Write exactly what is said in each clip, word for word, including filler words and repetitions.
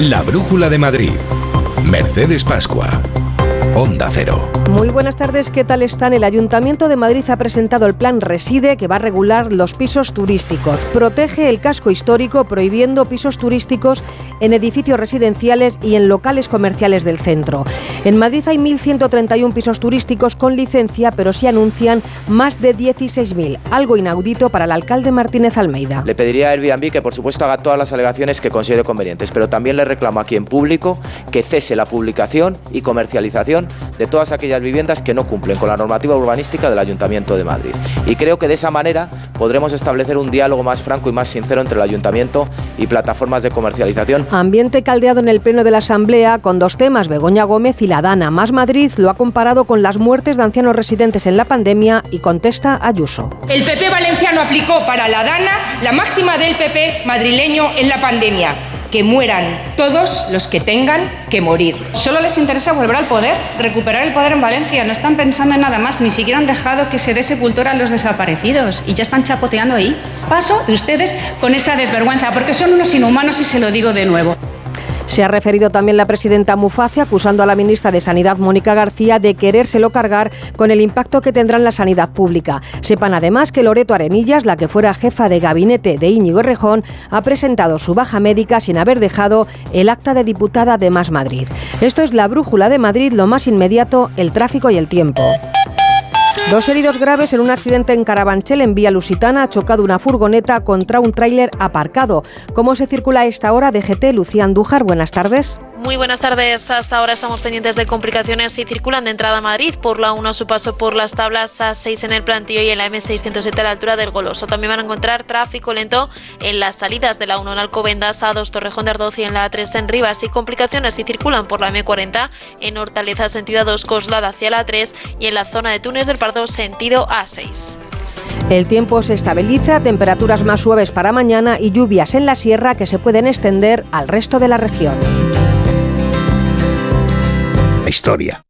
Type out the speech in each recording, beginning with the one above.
La Brújula de Madrid. Mercedes Pascua. Onda Cero. Muy buenas tardes, ¿qué tal están? El Ayuntamiento de Madrid ha presentado el Plan Reside, que va a regular los pisos turísticos. Protege el casco histórico, prohibiendo pisos turísticos en edificios residenciales y en locales comerciales del centro. En Madrid hay mil ciento treinta y uno pisos turísticos con licencia, pero sí anuncian más de dieciséis mil, algo inaudito para el alcalde Martínez Almeida. Le pediría a Airbnb que por supuesto haga todas las alegaciones que considere convenientes, pero también le reclamo aquí en público que cese la publicación y comercialización de todas aquellas viviendas que no cumplen con la normativa urbanística del Ayuntamiento de Madrid. Y creo que de esa manera podremos establecer un diálogo más franco y más sincero entre el Ayuntamiento y plataformas de comercialización. Ambiente caldeado en el pleno de la Asamblea con dos temas, Begoña Gómez y la Dana. Más Madrid lo ha comparado con las muertes de ancianos residentes en la pandemia y contesta Ayuso. El P P valenciano aplicó para la Dana la máxima del P P madrileño en la pandemia. Que mueran todos los que tengan que morir. Solo les interesa volver al poder, recuperar el poder en Valencia. No están pensando en nada más, ni siquiera han dejado que se dé sepultura a los desaparecidos y ya están chapoteando ahí. Paso de ustedes con esa desvergüenza, porque son unos inhumanos y se lo digo de nuevo. Se ha referido también la presidenta Muface, acusando a la ministra de Sanidad, Mónica García, de querérselo cargar con el impacto que tendrá en la sanidad pública. Sepan además que Loreto Arenillas, la que fuera jefa de gabinete de Íñigo Errejón, ha presentado su baja médica sin haber dejado el acta de diputada de Más Madrid. Esto es la Brújula de Madrid, lo más inmediato, el tráfico y el tiempo. Dos heridos graves en un accidente en Carabanchel, en Vía Lusitana. Ha chocado una furgoneta contra un tráiler aparcado. ¿Cómo se circula a esta hora? D G T, Lucía Andújar, buenas tardes. Muy buenas tardes. Hasta ahora estamos pendientes de complicaciones si circulan de entrada a Madrid. Por la uno a su paso por las tablas, A seis en el Plantío y en la M seiscientos siete a la altura del Goloso. También van a encontrar tráfico lento en las salidas de la uno en Alcobendas, A dos Torrejón de Ardoz y en la A tres en Rivas. Y complicaciones si circulan por la M cuarenta en Hortaleza sentido A dos, Coslada hacia la A tres y en la zona de Túnez del Pardo sentido A seis. El tiempo se estabiliza, temperaturas más suaves para mañana y lluvias en la sierra que se pueden extender al resto de la región. Historia.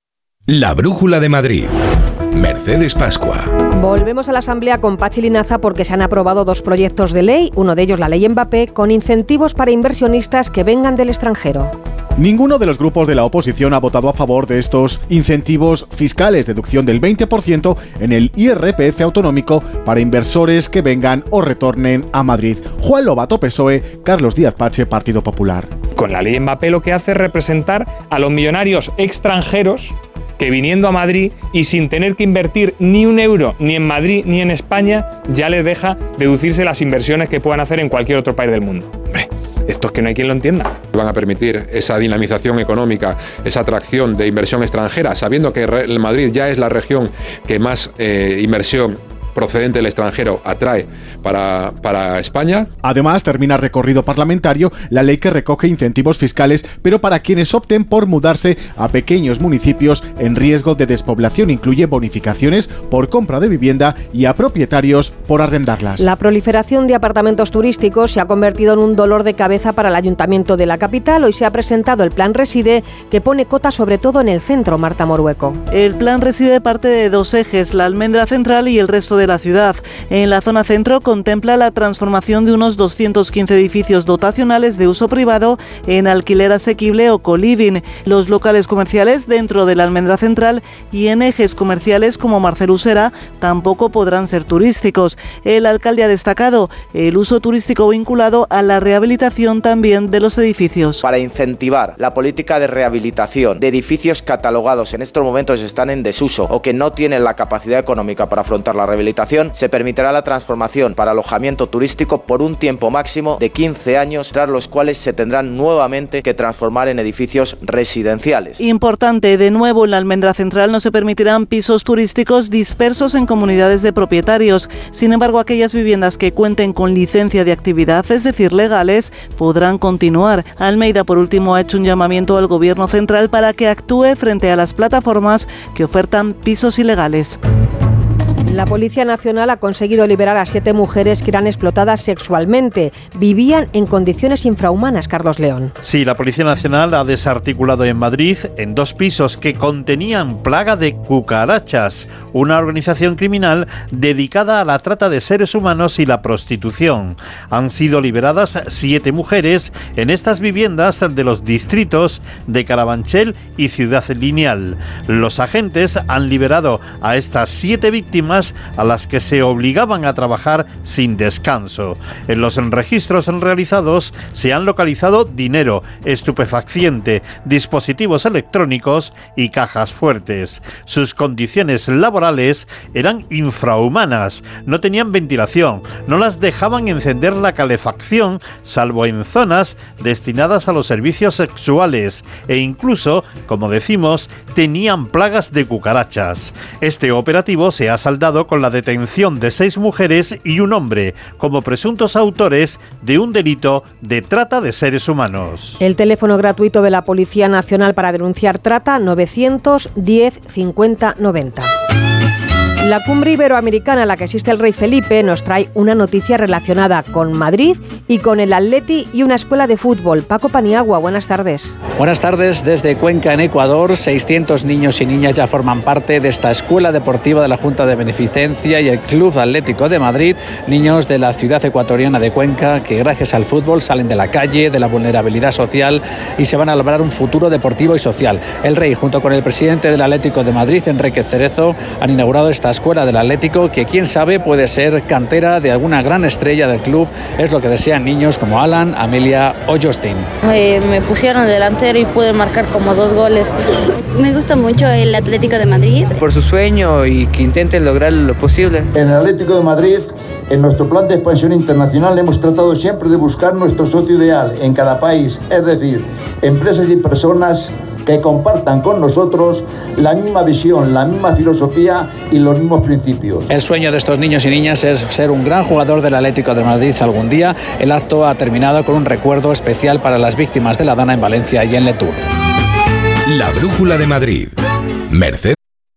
La Brújula de Madrid. Mercedes Pascua. Volvemos a la Asamblea con Pachi Linaza porque se han aprobado dos proyectos de ley, uno de ellos la ley Mbappé, con incentivos para inversionistas que vengan del extranjero. Ninguno de los grupos de la oposición ha votado a favor de estos incentivos fiscales, deducción del veinte por ciento en el I R P F autonómico para inversores que vengan o retornen a Madrid. Juan Lobato, P S O E, Carlos Díaz Pache, Partido Popular. Con la ley Mbappé lo que hace es representar a los millonarios extranjeros que viniendo a Madrid y sin tener que invertir ni un euro ni en Madrid ni en España ya les deja deducirse las inversiones que puedan hacer en cualquier otro país del mundo. Hombre, esto es que no hay quien lo entienda. Van a permitir esa dinamización económica, esa atracción de inversión extranjera, sabiendo que Madrid ya es la región que más eh, inversión procedente del extranjero atrae para, para España. Además, termina recorrido parlamentario la ley que recoge incentivos fiscales, pero para quienes opten por mudarse a pequeños municipios en riesgo de despoblación. Incluye bonificaciones por compra de vivienda y a propietarios por arrendarlas. La proliferación de apartamentos turísticos se ha convertido en un dolor de cabeza para el Ayuntamiento de la capital. Hoy se ha presentado el Plan Reside, que pone cota sobre todo en el centro. Marta Morueco. El Plan Reside parte de dos ejes, la almendra central y el resto de la ciudad. En la zona centro contempla la transformación de unos doscientos quince edificios dotacionales de uso privado en alquiler asequible o co-living, los locales comerciales dentro de la almendra central y en ejes comerciales como Marcel Usera tampoco podrán ser turísticos. El alcalde ha destacado el uso turístico vinculado a la rehabilitación también de los edificios. Para incentivar la política de rehabilitación de edificios catalogados en estos momentos están en desuso o que no tienen la capacidad económica para afrontar la rehabilitación, se permitirá la transformación para alojamiento turístico por un tiempo máximo de quince años, tras los cuales se tendrán nuevamente que transformar en edificios residenciales. Importante, de nuevo en la almendra central no se permitirán pisos turísticos dispersos en comunidades de propietarios. Sin embargo, aquellas viviendas que cuenten con licencia de actividad, es decir, legales, podrán continuar. Almeida, por último, ha hecho un llamamiento al Gobierno central para que actúe frente a las plataformas que ofertan pisos ilegales. La Policía Nacional ha conseguido liberar a siete mujeres que eran explotadas sexualmente. Vivían en condiciones infrahumanas, Carlos León. Sí, la Policía Nacional ha desarticulado en Madrid, en dos pisos que contenían plaga de cucarachas, una organización criminal dedicada a la trata de seres humanos y la prostitución. Han sido liberadas siete mujeres en estas viviendas de los distritos de Carabanchel y Ciudad Lineal. Los agentes han liberado a estas siete víctimas a las que se obligaban a trabajar sin descanso. En los registros realizados se han localizado dinero, estupefacciente, dispositivos electrónicos y cajas fuertes. Sus condiciones laborales eran infrahumanas, no tenían ventilación, no las dejaban encender la calefacción, salvo en zonas destinadas a los servicios sexuales, e incluso, como decimos, tenían plagas de cucarachas. Este operativo se ha saldado con la detención de seis mujeres y un hombre como presuntos autores de un delito de trata de seres humanos. El teléfono gratuito de la Policía Nacional para denunciar trata, novecientos diez cincuenta noventa. La cumbre iberoamericana a la que asiste el rey Felipe nos trae una noticia relacionada con Madrid y con el Atleti y una escuela de fútbol. Paco Paniagua, buenas tardes. Buenas tardes desde Cuenca, en Ecuador. seiscientos niños y niñas ya forman parte de esta escuela deportiva de la Junta de Beneficencia y el Club Atlético de Madrid. Niños de la ciudad ecuatoriana de Cuenca que gracias al fútbol salen de la calle, de la vulnerabilidad social y se van a lograr un futuro deportivo y social. El rey, junto con el presidente del Atlético de Madrid, Enrique Cerezo, han inaugurado esta escuela del Atlético que, quién sabe, puede ser cantera de alguna gran estrella del club. Es lo que desean niños como Alan, Amelia o Justin. Eh, me pusieron delantero y pude marcar como dos goles. Me gusta mucho el Atlético de Madrid. Por su sueño y que intenten lograr lo posible. En el Atlético de Madrid, en nuestro plan de expansión internacional, hemos tratado siempre de buscar nuestro socio ideal en cada país, es decir, empresas y personas que compartan con nosotros la misma visión, la misma filosofía y los mismos principios. El sueño de estos niños y niñas es ser un gran jugador del Atlético de Madrid algún día. El acto ha terminado con un recuerdo especial para las víctimas de la Dana en Valencia y en Letour. La Brújula de Madrid. Mercedes.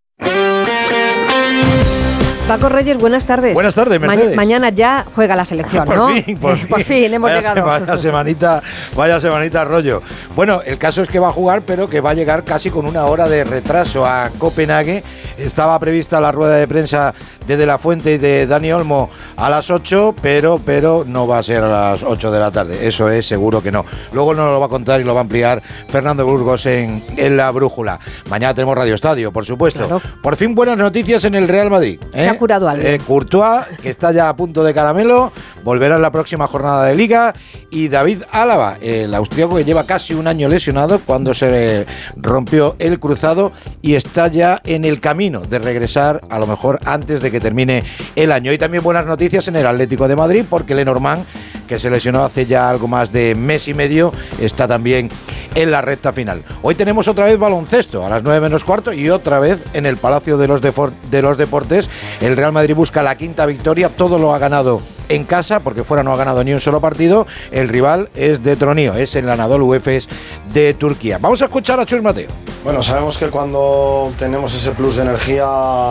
Paco Reyes, buenas tardes. Buenas tardes, Mercedes. Ma- mañana ya juega la selección, por ¿no? Fin, por, por fin, hemos vaya llegado. Se, vaya semanita, vaya semanita rollo. Bueno, el caso es que va a jugar, pero que va a llegar casi con una hora de retraso a Copenhague. Estaba prevista la rueda de prensa de De La Fuente y de Dani Olmo a las ocho, pero, pero no va a ser a las ocho de la tarde. Eso es seguro que no. Luego nos lo va a contar y lo va a ampliar Fernando Burgos en, en La Brújula. Mañana tenemos Radio Estadio, por supuesto. Claro. Por fin buenas noticias en el Real Madrid, ¿eh? Se ha curado algo. Eh, Courtois, que está ya a punto de caramelo, volverá en la próxima jornada de Liga. Y David Álava, el austríaco que lleva casi un año lesionado cuando se rompió el cruzado y está ya en el camino de regresar, a lo mejor antes de que termine el año. Y también buenas noticias en el Atlético de Madrid, porque Lenormand, que se lesionó hace ya algo más de mes y medio, está también en la recta final. Hoy tenemos otra vez baloncesto a las nueve menos cuarto y otra vez en el Palacio de los, Defor- de los Deportes. El Real Madrid busca la quinta victoria, todo lo ha ganado en casa, porque fuera no ha ganado ni un solo partido. El rival es de Tronío, es el Anadolu Efes de Turquía. Vamos a escuchar a Chus Mateo. Bueno, sabemos que cuando tenemos ese plus de energía,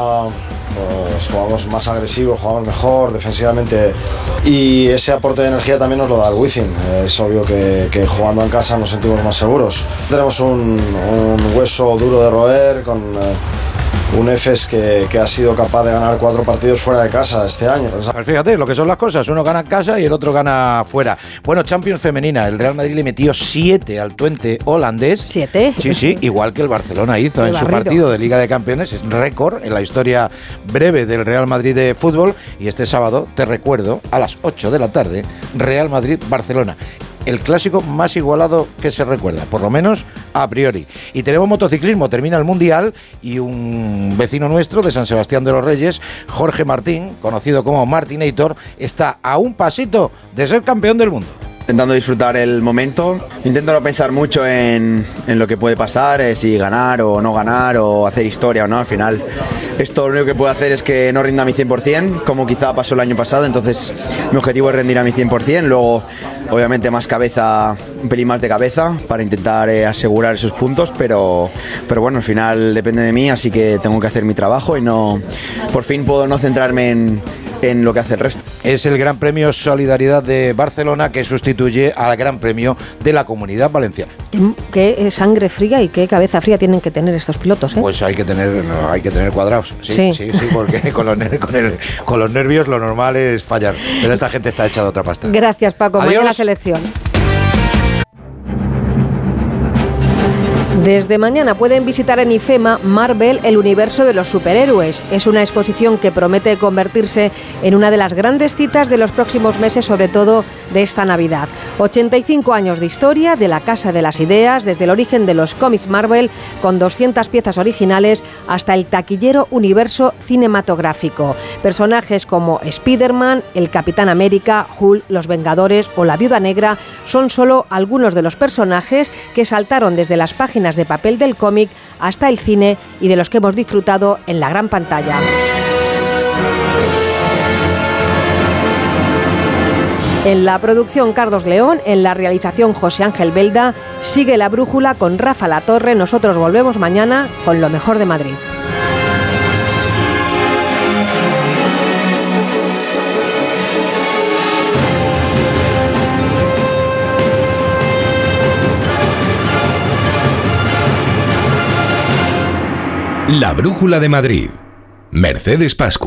pues jugamos más agresivos, jugamos mejor defensivamente, y ese aporte de energía también nos lo da el Wizzing. Es obvio que, que jugando en casa nos sentimos más seguros. Tenemos un, un hueso duro de roer con eh, un Efes que, que ha sido capaz de ganar cuatro partidos fuera de casa este año. Pues fíjate lo que son las cosas, uno gana en casa y el otro gana fuera. Bueno, Champions femenina, el Real Madrid le metió siete al Twente holandés. ¿Siete? Sí, sí, igual que el Barcelona hizo el en barrido. Su partido de Liga de Campeones, es récord en la historia breve del Real Madrid de fútbol. Y este sábado, te recuerdo, a las ocho de la tarde, Real Madrid-Barcelona. El clásico más igualado que se recuerda, por lo menos a priori. Y tenemos motociclismo, termina el Mundial y un vecino nuestro de San Sebastián de los Reyes, Jorge Martín, conocido como Martinator, está a un pasito de ser campeón del mundo. Intentando disfrutar el momento, intento no pensar mucho en, en lo que puede pasar, eh, si ganar o no ganar o hacer historia o no. Al final, esto lo único que puedo hacer es que no rinda a mi cien por ciento, como quizá pasó el año pasado. Entonces mi objetivo es rendir a mi cien por ciento, luego obviamente más cabeza, un pelín más de cabeza para intentar eh, asegurar esos puntos, pero, pero bueno, al final depende de mí, así que tengo que hacer mi trabajo y no, por fin puedo no centrarme en, en lo que hace el resto. Es el Gran Premio Solidaridad de Barcelona que sustituye al Gran Premio de la Comunidad Valenciana. Qué sangre fría y qué cabeza fría tienen que tener estos pilotos, ¿eh? Pues hay que tener, no, hay que tener cuadrados. Sí, sí, sí, sí porque con los, con, el, con los nervios lo normal es fallar. Pero esta gente está hecha de otra pasta. Gracias, Paco. Adiós. Mañana selección. Desde mañana pueden visitar en IFEMA Marvel, el universo de los superhéroes. Es una exposición que promete convertirse en una de las grandes citas de los próximos meses, sobre todo de esta Navidad. ochenta y cinco años de historia de la Casa de las Ideas, desde el origen de los cómics Marvel, con doscientas piezas originales, hasta el taquillero universo cinematográfico. Personajes como Spider-Man, el Capitán América, Hulk, los Vengadores o la Viuda Negra son solo algunos de los personajes que saltaron desde las páginas de papel del cómic hasta el cine y de los que hemos disfrutado en la gran pantalla. En la producción Carlos León, en la realización José Ángel Belda, sigue La Brújula con Rafa Latorre. Nosotros volvemos mañana con lo mejor de Madrid. La Brújula de Madrid. Mercedes Pascua.